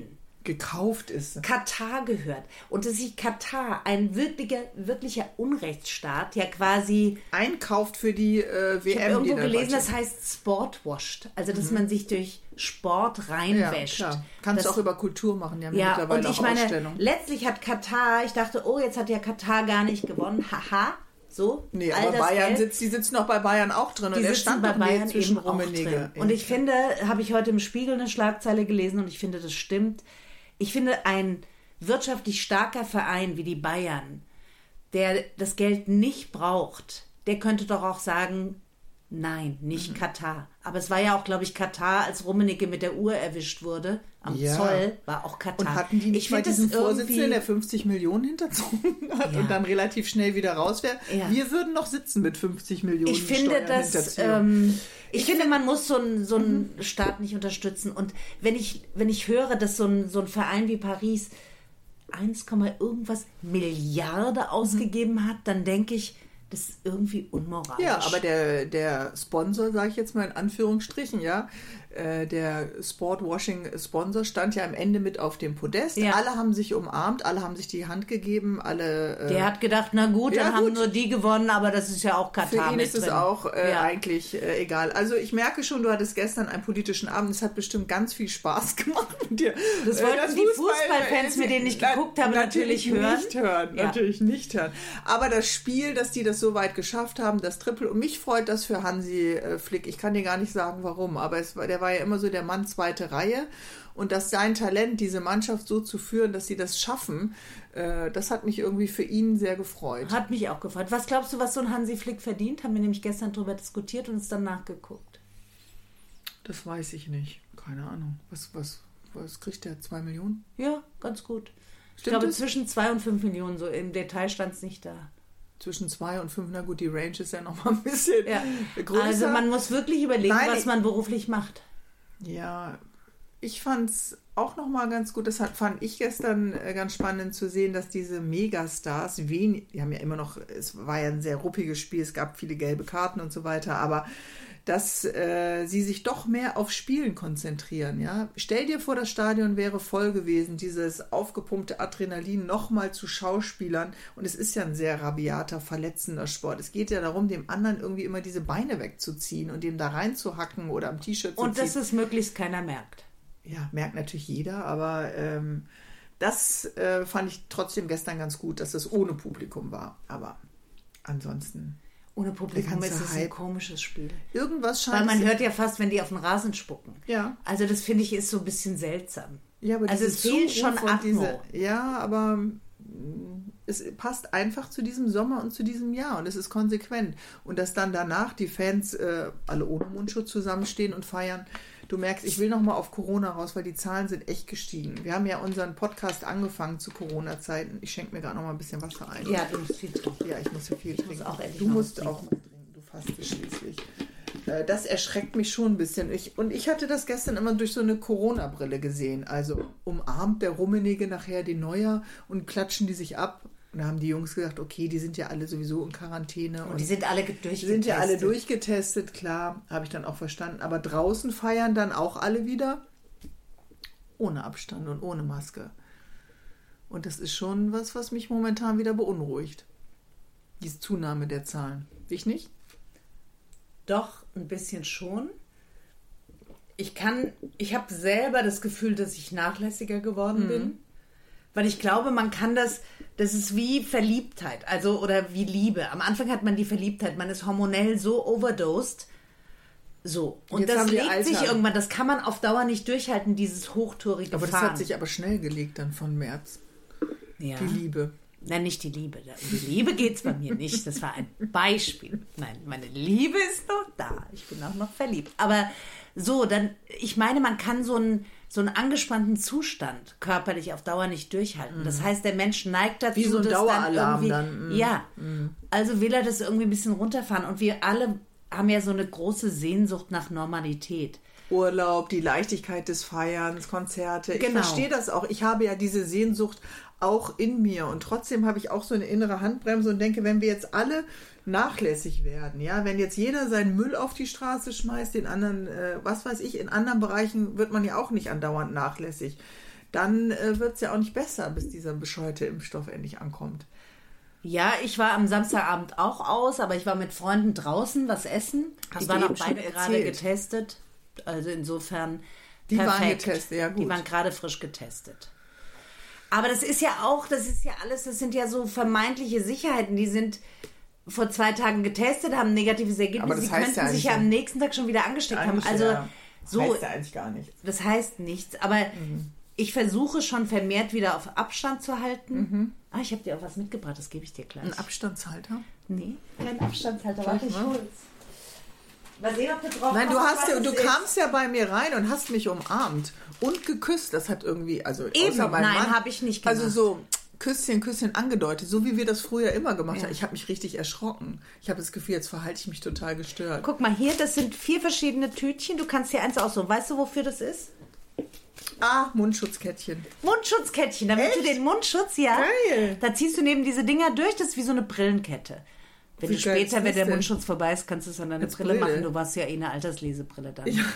Speaker 2: gekauft ist.
Speaker 1: Katar gehört. Und dass sich Katar, ein wirklicher, wirklicher Unrechtsstaat, ja quasi
Speaker 2: einkauft für die äh, W M.
Speaker 1: Ich habe irgendwo
Speaker 2: die
Speaker 1: gelesen, das heißt sportwashed. Also, dass mhm. man sich durch Sport reinwäscht.
Speaker 2: Ja, klar. Kannst du auch über Kultur machen. Die haben
Speaker 1: ja,
Speaker 2: mittlerweile
Speaker 1: und ich
Speaker 2: auch
Speaker 1: meine,
Speaker 2: Ausstellungen.
Speaker 1: Letztlich hat Katar, ich dachte, oh, jetzt hat ja Katar gar nicht gewonnen. Haha. So,
Speaker 2: nee, aber Bayern
Speaker 1: Geld,
Speaker 2: sitzt, die sitzen noch bei Bayern auch drin.
Speaker 1: Die
Speaker 2: und der stand
Speaker 1: bei Bayern
Speaker 2: zwischen
Speaker 1: eben auch
Speaker 2: Rummenigge.
Speaker 1: drin. Und ich finde, habe ich heute im Spiegel eine Schlagzeile gelesen und ich finde, das stimmt. Ich finde, ein wirtschaftlich starker Verein wie die Bayern, der das Geld nicht braucht, der könnte doch auch sagen, nein, nicht mhm. Katar. Aber es war ja auch, glaube ich, Katar, als Rummenigge mit der Uhr erwischt wurde. Am ja. Zoll war auch Katar.
Speaker 2: Und hatten die nicht ich mal diesen Vorsitzenden, der fünfzig Millionen hinterzogen hat ja. und dann relativ schnell wieder raus wäre? Ja. Wir würden noch sitzen mit fünfzig Millionen
Speaker 1: Ich finde, dass, ähm, ich, ich finde, find, man muss so einen so einen mhm. Staat nicht unterstützen. Und wenn ich, wenn ich höre, dass so ein, so ein Verein wie Paris eins, irgendwas Milliarden ausgegeben mhm. hat, dann denke ich, das ist irgendwie unmoralisch.
Speaker 2: Ja, aber der, der Sponsor, sage ich jetzt mal in Anführungsstrichen, ja, äh, der Sportwashing-Sponsor stand ja am Ende mit auf dem Podest. Ja. Alle haben sich umarmt, alle haben sich die Hand gegeben, alle... Äh,
Speaker 1: der hat gedacht, na gut, ja, dann gut. haben nur die gewonnen, aber das ist ja auch Katar.
Speaker 2: Für ihn ist
Speaker 1: drin.
Speaker 2: es auch äh,
Speaker 1: ja.
Speaker 2: eigentlich äh, egal. Also ich merke schon, du hattest gestern einen politischen Abend, es hat bestimmt ganz viel Spaß gemacht mit dir.
Speaker 1: Das wollten das die Fußball, Fußballfans, mit denen ich geguckt habe, natürlich,
Speaker 2: natürlich
Speaker 1: hören.
Speaker 2: Nicht hören. Ja. Natürlich nicht hören. Aber das Spiel, dass die das so weit geschafft haben, das Triple, und mich freut das für Hansi äh, Flick. Ich kann dir gar nicht sagen, warum, aber es war, der war ja immer so der Mann zweite Reihe, und dass sein Talent, diese Mannschaft so zu führen, dass sie das schaffen, äh, das hat mich irgendwie für ihn sehr gefreut.
Speaker 1: Hat mich auch gefreut. Was glaubst du, was so ein Hansi Flick verdient? Haben wir nämlich gestern darüber diskutiert und uns dann nachgeguckt.
Speaker 2: Das weiß ich nicht. Keine Ahnung. Was, was, was kriegt der? Zwei Millionen?
Speaker 1: Ja, ganz gut. Ich
Speaker 2: Stimmt
Speaker 1: glaube,
Speaker 2: das?
Speaker 1: Zwischen zwei und fünf Millionen, so im Detail stand es nicht da.
Speaker 2: Zwischen zwei und fünf, na gut, die Range ist ja noch mal ein bisschen
Speaker 1: ja.
Speaker 2: größer.
Speaker 1: Also man muss wirklich überlegen,
Speaker 2: Nein,
Speaker 1: was man beruflich macht.
Speaker 2: Ja, ich fand es auch noch mal ganz gut, das hat, fand ich gestern äh, ganz spannend zu sehen, dass diese Megastars, wenig, die haben ja immer noch, es war ja ein sehr ruppiges Spiel, es gab viele gelbe Karten und so weiter, aber dass äh, sie sich doch mehr auf Spielen konzentrieren. Ja? Stell dir vor, das Stadion wäre voll gewesen, dieses aufgepumpte Adrenalin nochmal zu Schauspielern. Und es ist ja ein sehr rabiater, verletzender Sport. Es geht ja darum, dem anderen irgendwie immer diese Beine wegzuziehen und dem da reinzuhacken oder am T-Shirt zu
Speaker 1: und
Speaker 2: ziehen.
Speaker 1: Und dass es möglichst keiner merkt.
Speaker 2: Ja, merkt natürlich jeder, aber ähm, das äh, fand ich trotzdem gestern ganz gut, dass es ohne Publikum war. Aber ansonsten...
Speaker 1: Ohne Publikum ist es ein komisches Spiel.
Speaker 2: Irgendwas scheint.
Speaker 1: Weil man hört ja fast, wenn die auf den Rasen spucken.
Speaker 2: Ja.
Speaker 1: Also das finde ich ist so ein bisschen seltsam.
Speaker 2: Ja, aber
Speaker 1: also es fehlt schon Atmo.
Speaker 2: Diese, ja, aber es passt einfach zu diesem Sommer und zu diesem Jahr und es ist konsequent. Und dass dann danach die Fans äh, alle ohne Mundschutz zusammenstehen und feiern. Du merkst, ich will noch mal auf Corona raus, weil die Zahlen sind echt gestiegen. Wir haben ja unseren Podcast angefangen zu Corona-Zeiten. Ich schenke mir gerade noch mal ein bisschen Wasser ein.
Speaker 1: Ja, du musst viel trinken.
Speaker 2: Ja, ich muss viel
Speaker 1: ich
Speaker 2: trinken.
Speaker 1: Auch
Speaker 2: du musst auch mal trinken. Du fastest schließlich. Das erschreckt mich schon ein bisschen. Ich, und ich hatte das gestern immer durch so eine Corona-Brille gesehen. Also umarmt der Rummenigge nachher den Neuer und klatschen die sich ab. Und da haben die Jungs gesagt, okay, die sind ja alle sowieso in Quarantäne.
Speaker 1: Und, und die sind alle durchgetestet.
Speaker 2: sind ja alle durchgetestet, klar, habe ich dann auch verstanden. Aber draußen feiern dann auch alle wieder ohne Abstand und ohne Maske. Und das ist schon was, was mich momentan wieder beunruhigt. Diese Zunahme der Zahlen. Ich nicht?
Speaker 1: Doch, ein bisschen schon. Ich kann, ich habe selber das Gefühl, dass ich nachlässiger geworden mhm. bin. Weil ich glaube, man kann das, das ist wie Verliebtheit, also oder wie Liebe. Am Anfang hat man die Verliebtheit, man ist hormonell so overdosed, so. Und
Speaker 2: jetzt
Speaker 1: das legt sich irgendwann, das kann man auf Dauer nicht durchhalten, dieses hochtourige
Speaker 2: Aber das
Speaker 1: Fahren.
Speaker 2: hat sich aber schnell gelegt dann von März,
Speaker 1: ja.
Speaker 2: Die Liebe.
Speaker 1: Nein, nicht die Liebe. Um die Liebe geht es bei mir nicht, das war ein Beispiel. Nein, meine Liebe ist noch da, ich bin auch noch verliebt. Aber so, dann, ich meine, man kann so einen, so einen angespannten Zustand körperlich auf Dauer nicht durchhalten. Das heißt, der Mensch neigt dazu,
Speaker 2: wie so ein
Speaker 1: dass
Speaker 2: Daueralarm
Speaker 1: dann irgendwie,
Speaker 2: dann. Mm.
Speaker 1: Ja,
Speaker 2: mm.
Speaker 1: also will er das irgendwie ein bisschen runterfahren. Und wir alle haben ja so eine große Sehnsucht nach Normalität.
Speaker 2: Urlaub, die Leichtigkeit des Feierns, Konzerte. Ich
Speaker 1: Genau.
Speaker 2: verstehe das auch. Ich habe ja diese Sehnsucht auch in mir und trotzdem habe ich auch so eine innere Handbremse und denke, wenn wir jetzt alle nachlässig werden, ja, wenn jetzt jeder seinen Müll auf die Straße schmeißt, den anderen, äh, was weiß ich, in anderen Bereichen wird man ja auch nicht andauernd nachlässig. dann äh, wird es ja auch nicht besser, bis dieser bescheuerte Impfstoff endlich ankommt.
Speaker 1: Ja, ich war am Samstagabend auch aus, aber ich war mit Freunden draußen was essen.
Speaker 2: Hast
Speaker 1: die
Speaker 2: du
Speaker 1: waren auch
Speaker 2: eben schon
Speaker 1: beide gerade
Speaker 2: erzählt.
Speaker 1: getestet. Also insofern
Speaker 2: Die
Speaker 1: perfekt.
Speaker 2: waren getestet, ja gut.
Speaker 1: Die waren gerade frisch getestet. Aber das ist ja auch, das ist ja alles, das sind ja so vermeintliche Sicherheiten, die sind vor zwei Tagen getestet, haben ein negatives Ergebnis.
Speaker 2: Aber das
Speaker 1: Sie
Speaker 2: heißt
Speaker 1: könnten
Speaker 2: ja
Speaker 1: sich ja
Speaker 2: eigentlich-
Speaker 1: am nächsten Tag schon wieder angesteckt haben.
Speaker 2: Eigentlich,
Speaker 1: Also
Speaker 2: ja,
Speaker 1: so,
Speaker 2: heißt ja eigentlich gar nicht.
Speaker 1: das heißt nichts. Aber
Speaker 2: Mhm.
Speaker 1: ich versuche schon vermehrt wieder auf Abstand zu halten.
Speaker 2: Mhm.
Speaker 1: Ah, ich habe dir auch was mitgebracht, das gebe ich dir gleich.
Speaker 2: Ein Abstandshalter?
Speaker 1: Nee, kein Abstandshalter. Warte, ich
Speaker 2: mal.
Speaker 1: hol's. Mal sehen, ob du drauf
Speaker 2: Nein, du
Speaker 1: kommst,
Speaker 2: hast
Speaker 1: was
Speaker 2: ja,
Speaker 1: es
Speaker 2: du
Speaker 1: ist.
Speaker 2: kamst ja bei mir rein und hast mich umarmt und geküsst. Das hat irgendwie, also
Speaker 1: Eben,
Speaker 2: außer beim
Speaker 1: nein,
Speaker 2: Mann,
Speaker 1: hab ich nicht gemacht.
Speaker 2: Also so Küsschen, Küsschen angedeutet, so wie wir das früher immer gemacht
Speaker 1: Ja.
Speaker 2: haben. Ich habe mich richtig erschrocken. Ich habe das Gefühl, jetzt verhalte ich mich total gestört.
Speaker 1: Guck mal hier, das sind vier verschiedene Tütchen. Du kannst dir eins aussuchen. Weißt du, wofür das ist?
Speaker 2: Ah, Mundschutzkettchen.
Speaker 1: Mundschutzkettchen, damit du
Speaker 2: Echt?
Speaker 1: den Mundschutz, ja.
Speaker 2: Geil.
Speaker 1: Da ziehst du neben diese Dinger durch, das ist wie so eine Brillenkette. Wenn
Speaker 2: Wie
Speaker 1: du
Speaker 2: geil
Speaker 1: später,
Speaker 2: ist
Speaker 1: wenn
Speaker 2: das
Speaker 1: der
Speaker 2: denn?
Speaker 1: Mundschutz vorbei ist, kannst du es an deine
Speaker 2: Als
Speaker 1: Brille,
Speaker 2: Brille?
Speaker 1: machen. Du warst ja eh eine Alterslesebrille dann.
Speaker 2: Ja.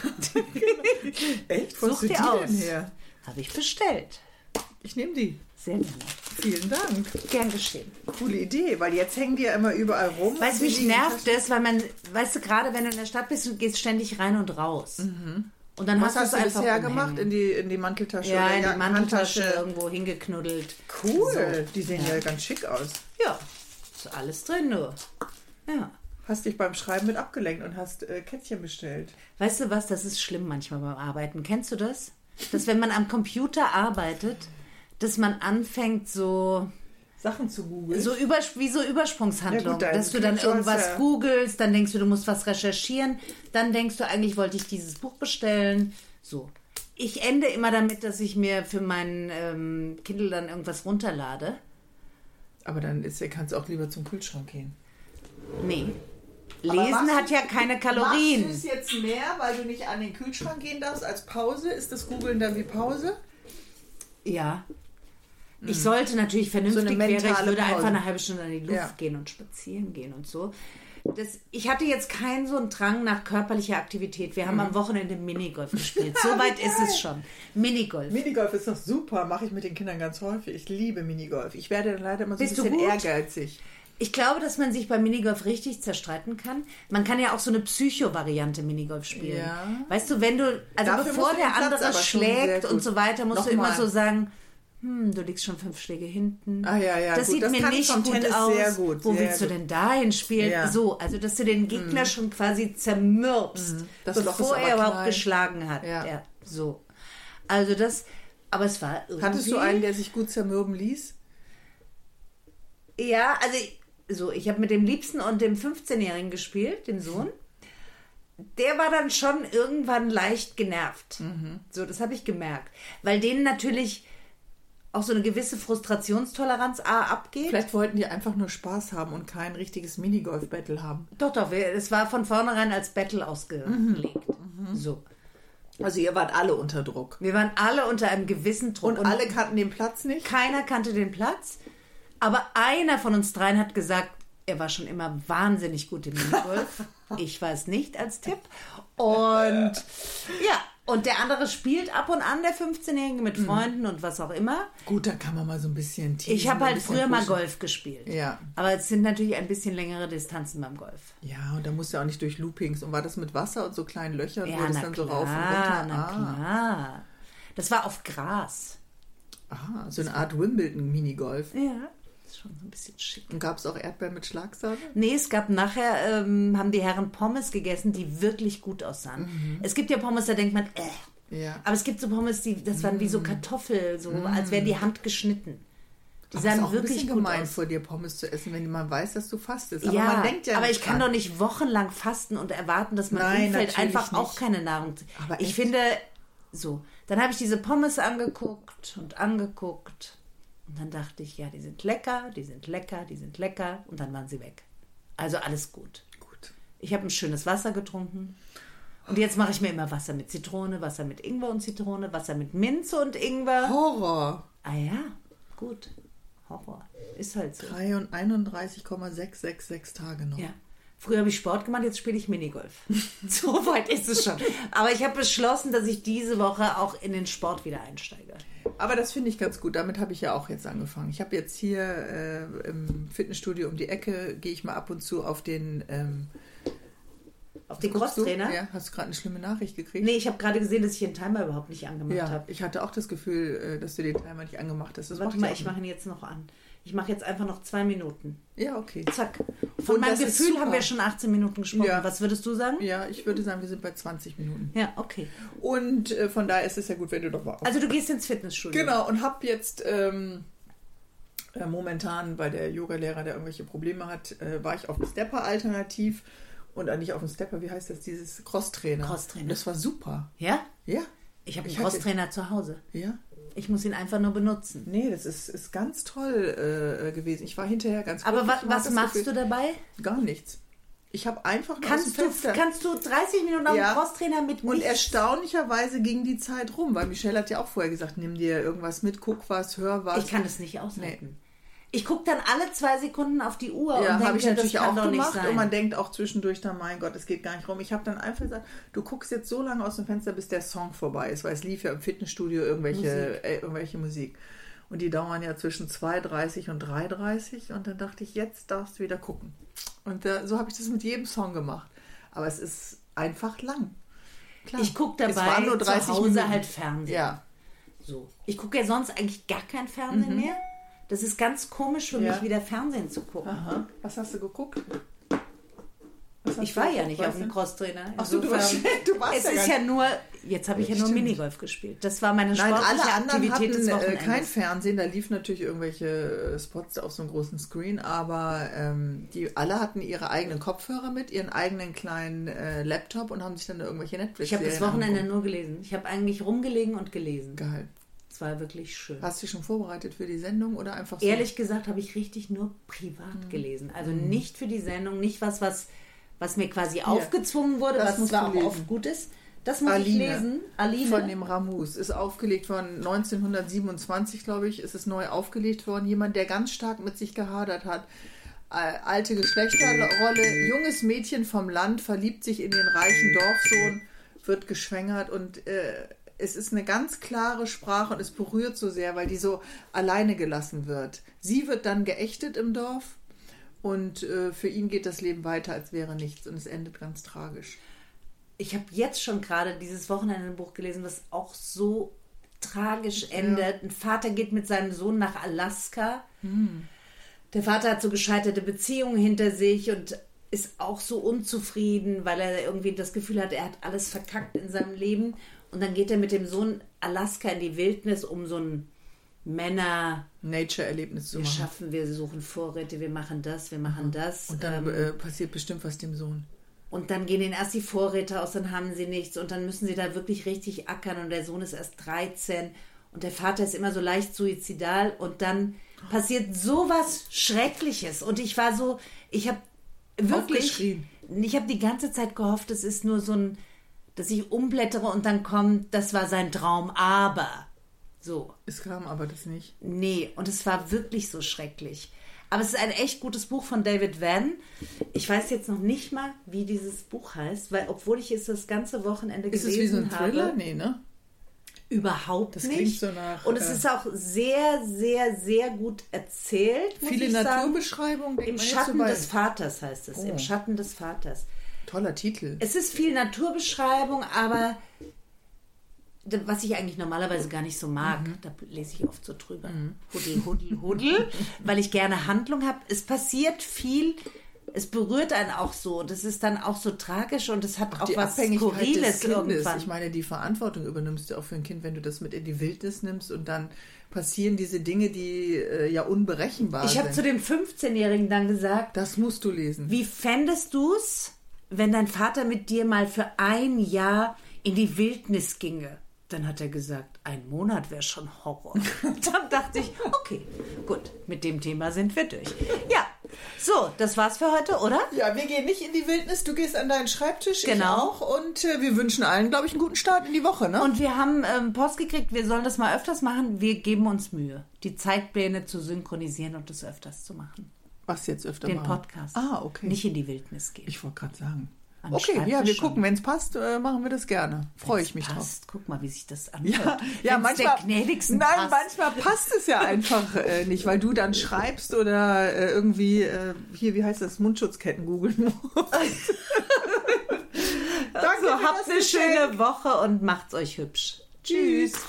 Speaker 2: Echt? Wo
Speaker 1: Such
Speaker 2: hast du die
Speaker 1: dir aus.
Speaker 2: denn her?
Speaker 1: Habe ich bestellt.
Speaker 2: Ich nehme die.
Speaker 1: Sehr gerne.
Speaker 2: Vielen Dank.
Speaker 1: Gern geschehen.
Speaker 2: Coole Idee, weil jetzt hängen die ja immer überall rum.
Speaker 1: Weißt du,
Speaker 2: Und
Speaker 1: mich
Speaker 2: die
Speaker 1: nervt das, weil man, weißt du, gerade wenn du in der Stadt bist, du gehst ständig rein und raus. Und dann
Speaker 2: Was
Speaker 1: hast,
Speaker 2: hast
Speaker 1: du
Speaker 2: du
Speaker 1: es einfach
Speaker 2: bisher
Speaker 1: umhängen.
Speaker 2: gemacht? In die, in die Manteltasche?
Speaker 1: Ja,
Speaker 2: oder
Speaker 1: in die Manteltasche
Speaker 2: Handtasche?
Speaker 1: irgendwo hingeknuddelt.
Speaker 2: Cool,
Speaker 1: So.
Speaker 2: die sehen ja. ganz schick aus.
Speaker 1: Ja, ist alles drin, du. Ja.
Speaker 2: Hast dich beim Schreiben mit abgelenkt und hast äh, Kettchen bestellt.
Speaker 1: Weißt du was, das ist schlimm manchmal beim Arbeiten. Kennst du das? Dass wenn man am Computer arbeitet, dass man anfängt so...
Speaker 2: Sachen zu googeln.
Speaker 1: So über, wie so Übersprungshandlung,
Speaker 2: Ja gut, dann
Speaker 1: dass du dann
Speaker 2: kriegst du was,
Speaker 1: irgendwas
Speaker 2: ja.
Speaker 1: googelst, dann denkst du, du musst was recherchieren, dann denkst du, eigentlich wollte ich dieses Buch bestellen. So. Ich ende immer damit, dass ich mir für meinen ähm, Kindle dann irgendwas runterlade.
Speaker 2: Aber dann ist, kannst du auch lieber zum Kühlschrank gehen.
Speaker 1: Nee.
Speaker 2: Aber
Speaker 1: Lesen
Speaker 2: machst
Speaker 1: hat
Speaker 2: du-
Speaker 1: ja keine Kalorien.
Speaker 2: Machst du es jetzt mehr, weil du nicht an den Kühlschrank gehen darfst als Pause? Ist das Googeln dann wie Pause?
Speaker 1: Ja. Ich sollte natürlich vernünftig
Speaker 2: So eine
Speaker 1: wäre, ich
Speaker 2: mentale
Speaker 1: würde
Speaker 2: Pause.
Speaker 1: einfach eine halbe Stunde in die Luft
Speaker 2: Ja.
Speaker 1: gehen und spazieren gehen und so. Das, ich hatte jetzt keinen so einen Drang nach körperlicher Aktivität. Wir haben
Speaker 2: Mhm.
Speaker 1: am Wochenende Minigolf gespielt. So weit ist es schon. Minigolf.
Speaker 2: Minigolf ist doch super, mache ich mit den Kindern ganz häufig. Ich liebe Minigolf. Ich werde dann leider immer so
Speaker 1: Bist du
Speaker 2: ein bisschen
Speaker 1: gut?
Speaker 2: ehrgeizig.
Speaker 1: Ich glaube, dass man sich beim Minigolf richtig zerstreiten kann. Man kann ja auch so eine Psycho-Variante Minigolf spielen.
Speaker 2: Ja.
Speaker 1: Weißt du, wenn du, also
Speaker 2: Dafür
Speaker 1: bevor
Speaker 2: musst du den
Speaker 1: der
Speaker 2: Platz
Speaker 1: andere
Speaker 2: aber schon sehr
Speaker 1: schlägt
Speaker 2: gut.
Speaker 1: und so weiter, musst du immer
Speaker 2: Nochmal.
Speaker 1: so sagen, hm, du liegst schon fünf Schläge hinten.
Speaker 2: Ah, ja, ja,
Speaker 1: Das
Speaker 2: gut.
Speaker 1: sieht
Speaker 2: Das
Speaker 1: mir
Speaker 2: kann ich
Speaker 1: nicht
Speaker 2: vom
Speaker 1: gut
Speaker 2: Tennis
Speaker 1: aus.
Speaker 2: sehr gut,
Speaker 1: Wo
Speaker 2: sehr
Speaker 1: willst du
Speaker 2: gut.
Speaker 1: denn dahin spielen?
Speaker 2: Ja.
Speaker 1: So, also dass du den Gegner schon quasi zermürbst,
Speaker 2: Das Loch ist
Speaker 1: bevor
Speaker 2: aber
Speaker 1: er überhaupt
Speaker 2: klein.
Speaker 1: geschlagen hat.
Speaker 2: Ja.
Speaker 1: Ja, so. Also das, aber es war irgendwie...
Speaker 2: Hattest du einen, der sich gut zermürben ließ?
Speaker 1: Ja, also so, ich habe mit dem Liebsten und dem fünfzehnjährigen gespielt, dem Sohn. Der war dann schon irgendwann leicht genervt.
Speaker 2: Mhm.
Speaker 1: So, das habe ich gemerkt. Weil denen natürlich auch so eine gewisse Frustrationstoleranz A abgeht.
Speaker 2: Vielleicht wollten die einfach nur Spaß haben und kein richtiges Minigolf-Battle haben.
Speaker 1: Doch, doch, wir- es war von vornherein als Battle ausgelegt. So.
Speaker 2: Also ihr wart alle unter Druck.
Speaker 1: Wir waren alle unter einem gewissen Druck.
Speaker 2: Und, alle kannten den Platz nicht?
Speaker 1: Keiner kannte den Platz. Aber einer von uns dreien hat gesagt, er war schon immer wahnsinnig gut im Minigolf. Ich war es nicht als Tipp. Und ja, und der andere spielt ab und an, der fünfzehnjährige, mit Freunden und was auch immer.
Speaker 2: Gut, da kann man mal so ein bisschen teasen,
Speaker 1: Ich habe
Speaker 2: ein
Speaker 1: halt
Speaker 2: bisschen
Speaker 1: früher mal
Speaker 2: pushen.
Speaker 1: Golf gespielt.
Speaker 2: Ja.
Speaker 1: Aber es sind natürlich ein bisschen längere Distanzen beim Golf.
Speaker 2: Ja, und da musst du ja auch nicht durch Loopings. Und war das mit Wasser und so kleinen Löchern, wo
Speaker 1: Ja,
Speaker 2: das
Speaker 1: na
Speaker 2: dann
Speaker 1: klar,
Speaker 2: so rauf und runter?
Speaker 1: na
Speaker 2: ah.
Speaker 1: klar. Das war auf Gras.
Speaker 2: ah, so eine Art Wimbledon-Minigolf.
Speaker 1: Ja, ist schon so ein bisschen schick.
Speaker 2: Und gab es auch Erdbeeren mit Schlagsahne?
Speaker 1: Nee, es gab nachher, ähm, haben die Herren Pommes gegessen, die wirklich gut aussahen.
Speaker 2: Mhm.
Speaker 1: Es gibt ja Pommes, da denkt man, äh.
Speaker 2: Ja.
Speaker 1: Aber es gibt so Pommes, die, das waren wie so Kartoffel, so als wären die handgeschnitten. Die
Speaker 2: Aber es ist
Speaker 1: sahen
Speaker 2: auch ein
Speaker 1: wirklich
Speaker 2: bisschen
Speaker 1: gut
Speaker 2: gemein
Speaker 1: aus.
Speaker 2: vor dir Pommes zu essen, wenn man weiß, dass du fastest. Aber
Speaker 1: ja,
Speaker 2: man denkt ja
Speaker 1: aber
Speaker 2: nicht
Speaker 1: ich kann
Speaker 2: dran.
Speaker 1: doch nicht wochenlang fasten und erwarten, dass mein
Speaker 2: Nein,
Speaker 1: Umfeld
Speaker 2: natürlich
Speaker 1: einfach auch
Speaker 2: nicht.
Speaker 1: keine Nahrung...
Speaker 2: Aber
Speaker 1: ich
Speaker 2: echt?
Speaker 1: finde, so, dann habe ich diese Pommes angeguckt und angeguckt und dann dachte ich, ja, die sind lecker, die sind lecker, die sind lecker und dann waren sie weg. Also alles gut.
Speaker 2: Gut.
Speaker 1: Ich habe ein schönes Wasser getrunken. Und jetzt mache ich mir immer Wasser mit Zitrone, Wasser mit Ingwer und Zitrone, Wasser mit Minze und Ingwer.
Speaker 2: Horror.
Speaker 1: Ah ja, gut. Horror. Ist halt so.
Speaker 2: einunddreißig Komma sechs sechs sechs Tage noch.
Speaker 1: Ja. Früher habe ich Sport gemacht, jetzt spiele ich Minigolf. So weit ist es schon. Aber ich habe beschlossen, dass ich diese Woche auch in den Sport wieder einsteige.
Speaker 2: Aber das finde ich ganz gut. Damit habe ich ja auch jetzt angefangen. Ich habe jetzt hier äh, im Fitnessstudio um die Ecke, gehe ich mal ab und zu auf den... Ähm,
Speaker 1: auf den Crosstrainer?
Speaker 2: Ja, hast du gerade eine schlimme Nachricht gekriegt?
Speaker 1: Nee, ich habe gerade gesehen, dass ich den Timer überhaupt nicht angemacht
Speaker 2: ja,
Speaker 1: habe.
Speaker 2: Ich hatte auch das Gefühl, dass du den Timer nicht angemacht hast. Das
Speaker 1: Warte mal, ich mache ihn jetzt noch an. Ich mache jetzt einfach noch zwei Minuten.
Speaker 2: Ja, okay.
Speaker 1: Zack. Von und meinem Gefühl haben wir schon achtzehn Minuten gesprochen. Ja. Was würdest du sagen?
Speaker 2: Ja, ich würde sagen, wir sind bei zwanzig Minuten.
Speaker 1: Ja, okay.
Speaker 2: Und äh, von daher ist es ja gut, wenn du doch mal...
Speaker 1: Also du gehst ins Fitnessstudio.
Speaker 2: Genau, und habe jetzt ähm, äh, momentan, weil der Yogalehrer, der irgendwelche Probleme hat, äh, war ich auf dem Stepper alternativ und äh, nicht auf dem Stepper, wie heißt das, dieses Crosstrainer.
Speaker 1: Crosstrainer.
Speaker 2: Das war super.
Speaker 1: Ja?
Speaker 2: Ja.
Speaker 1: Ich habe einen Crosstrainer hatte... zu Hause.
Speaker 2: Ja?
Speaker 1: Ich muss ihn einfach nur benutzen.
Speaker 2: Nee, das ist, ist ganz toll äh, gewesen. Ich war hinterher ganz
Speaker 1: Aber wa- was machst Gefühl, du dabei?
Speaker 2: Gar nichts. Ich habe einfach nur
Speaker 1: kannst
Speaker 2: aus dem Fenster...
Speaker 1: Du, kannst du dreißig Minuten auf
Speaker 2: ja.
Speaker 1: dem Crosstrainer mit
Speaker 2: Und nichts? Erstaunlicherweise ging die Zeit rum, weil Michelle hat ja auch vorher gesagt, nimm dir irgendwas mit, guck was, hör was.
Speaker 1: Ich kann das nicht aushalten. Nee. Ich gucke dann alle zwei Sekunden auf die Uhr
Speaker 2: ja,
Speaker 1: und denke,
Speaker 2: ich natürlich
Speaker 1: das kann
Speaker 2: auch
Speaker 1: doch
Speaker 2: gemacht.
Speaker 1: nicht sein.
Speaker 2: Und man denkt auch zwischendurch dann, mein Gott, es geht gar nicht rum. Ich habe dann einfach gesagt, du guckst jetzt so lange aus dem Fenster, bis der Song vorbei ist, weil es lief ja im Fitnessstudio irgendwelche Musik. Äh, irgendwelche Musik. Und die dauern ja zwischen zwei Uhr dreißig und drei Uhr dreißig. Und dann dachte ich, jetzt darfst du wieder gucken. Und äh, so habe ich das mit jedem Song gemacht. Aber es ist einfach lang.
Speaker 1: Klar. Ich gucke dabei nur dreißig zu Hause Minuten. Halt Fernsehen.
Speaker 2: Ja.
Speaker 1: So. Ich gucke ja sonst eigentlich gar kein Fernsehen mhm. mehr. Das ist ganz komisch für ja. mich, wieder Fernsehen zu gucken.
Speaker 2: Aha. Was hast du geguckt?
Speaker 1: Ich war ja nicht auf dem Crosstrainer.
Speaker 2: Ach so, du warst, du warst
Speaker 1: es ja ist ja nur, jetzt habe ich ja nur Stimmt. Minigolf gespielt. Das war meine sportliche
Speaker 2: Nein, alle
Speaker 1: Aktivität
Speaker 2: hatten,
Speaker 1: des Wochenendes.
Speaker 2: Kein Fernsehen, da lief natürlich irgendwelche Spots auf so einem großen Screen, aber ähm, die alle hatten ihre eigenen Kopfhörer mit, ihren eigenen kleinen äh, Laptop und haben sich dann irgendwelche Netflix
Speaker 1: Ich habe das Wochenende angeguckt. Nur gelesen. Ich habe eigentlich rumgelegen und gelesen.
Speaker 2: Geil.
Speaker 1: Es war wirklich schön.
Speaker 2: Hast du dich schon vorbereitet für die Sendung oder einfach so?
Speaker 1: Ehrlich gesagt habe ich richtig nur privat mhm. gelesen. Also mhm. nicht für die Sendung, nicht was, was was mir quasi ja. aufgezwungen wurde, das was zwar auch oft gut ist. Das muss Aline, ich lesen. Aline.
Speaker 2: Von dem Ramus. Ist aufgelegt worden neunzehnhundertsiebenundzwanzig, glaube ich, ist es neu aufgelegt worden. Jemand, der ganz stark mit sich gehadert hat. Alte Geschlechterrolle. Junges Mädchen vom Land verliebt sich in den reichen Dorfsohn, wird geschwängert und äh, es ist eine ganz klare Sprache und es berührt so sehr, weil die so alleine gelassen wird. Sie wird dann geächtet im Dorf. Und äh, für ihn geht das Leben weiter, als wäre nichts. Und es endet ganz tragisch.
Speaker 1: Ich habe jetzt schon gerade dieses Wochenende ein Buch gelesen, das auch so tragisch endet. Ja. Ein Vater geht mit seinem Sohn nach Alaska. Hm. Der Vater hat so gescheiterte Beziehungen hinter sich und ist auch so unzufrieden, weil er irgendwie das Gefühl hat, er hat alles verkackt in seinem Leben. Und dann geht er mit dem Sohn Alaska in die Wildnis, um so ein Männer
Speaker 2: Nature-Erlebnis zu
Speaker 1: wir
Speaker 2: machen.
Speaker 1: Wir schaffen, wir suchen Vorräte, wir machen das, wir machen mhm. das.
Speaker 2: Und dann ähm, äh, passiert bestimmt was dem Sohn.
Speaker 1: Und dann gehen ihnen erst die Vorräte aus, dann haben sie nichts und dann müssen sie da wirklich richtig ackern und der Sohn ist erst dreizehn und der Vater ist immer so leicht suizidal und dann passiert sowas Schreckliches und ich war so, ich habe wirklich, ich habe die ganze Zeit gehofft, es ist nur so ein, dass ich umblättere und dann kommt, das war sein Traum, aber... So.
Speaker 2: Es kam aber das nicht.
Speaker 1: Nee, und es war wirklich so schrecklich. Aber es ist ein echt gutes Buch von David Vann. Ich weiß jetzt noch nicht mal, wie dieses Buch heißt, weil obwohl ich es das ganze Wochenende
Speaker 2: ist
Speaker 1: gelesen habe.
Speaker 2: Ist es wie so ein Thriller? Habe, nee, ne?
Speaker 1: Überhaupt
Speaker 2: das
Speaker 1: nicht.
Speaker 2: Klingt so nach,
Speaker 1: und es
Speaker 2: äh,
Speaker 1: ist auch sehr, sehr, sehr gut erzählt.
Speaker 2: Viele Naturbeschreibungen.
Speaker 1: Im Schatten so des Vaters heißt es. Oh. Im Schatten des Vaters.
Speaker 2: Toller Titel.
Speaker 1: Es ist viel Naturbeschreibung, aber... was ich eigentlich normalerweise gar nicht so mag, mhm. da lese ich oft so drüber. Mhm. Huddel, huddel, huddel, weil ich gerne Handlung habe. Es passiert viel, es berührt einen auch so. Das ist dann auch so tragisch und es hat auch, auch was Skurriles irgendwann.
Speaker 2: Ich meine, die Verantwortung übernimmst du auch für ein Kind, wenn du das mit in die Wildnis nimmst und dann passieren diese Dinge, die äh, ja unberechenbar
Speaker 1: ich
Speaker 2: sind.
Speaker 1: Ich habe zu dem fünfzehnjährigen dann gesagt,
Speaker 2: das musst du lesen.
Speaker 1: Wie fändest du es, wenn dein Vater mit dir mal für ein Jahr in die Wildnis ginge? Dann hat er gesagt, ein Monat wäre schon Horror. Dann dachte ich, okay, gut, mit dem Thema sind wir durch. Ja, so, das war's für heute, oder?
Speaker 2: Ja, wir gehen nicht in die Wildnis, du gehst an deinen Schreibtisch,
Speaker 1: genau.
Speaker 2: Ich auch. Und äh, wir wünschen allen, glaube ich, einen guten Start in die Woche. Ne?
Speaker 1: Und wir haben ähm, Post gekriegt, wir sollen das mal öfters machen. Wir geben uns Mühe, die Zeitpläne zu synchronisieren und das öfters zu machen.
Speaker 2: Was jetzt öfter
Speaker 1: Den
Speaker 2: machen?
Speaker 1: Podcast.
Speaker 2: Ah, okay.
Speaker 1: Nicht in die Wildnis gehen.
Speaker 2: Ich wollte gerade sagen.
Speaker 1: am
Speaker 2: Okay, ja,
Speaker 1: Schreibtisch
Speaker 2: wir
Speaker 1: schon.
Speaker 2: gucken, wenn es passt, äh, machen wir das gerne. Freue
Speaker 1: Wenn's
Speaker 2: ich mich drauf.
Speaker 1: passt. Guck mal, wie sich das anhört.
Speaker 2: Ja, ja
Speaker 1: Wenn's
Speaker 2: manchmal,
Speaker 1: der gnädigsten
Speaker 2: nein,
Speaker 1: passt.
Speaker 2: manchmal passt es ja einfach äh, nicht, weil du dann schreibst oder äh, irgendwie, äh, hier, wie heißt das, Mundschutzketten googeln musst.
Speaker 1: Also, habt eine schöne Woche und macht's euch hübsch. Tschüss.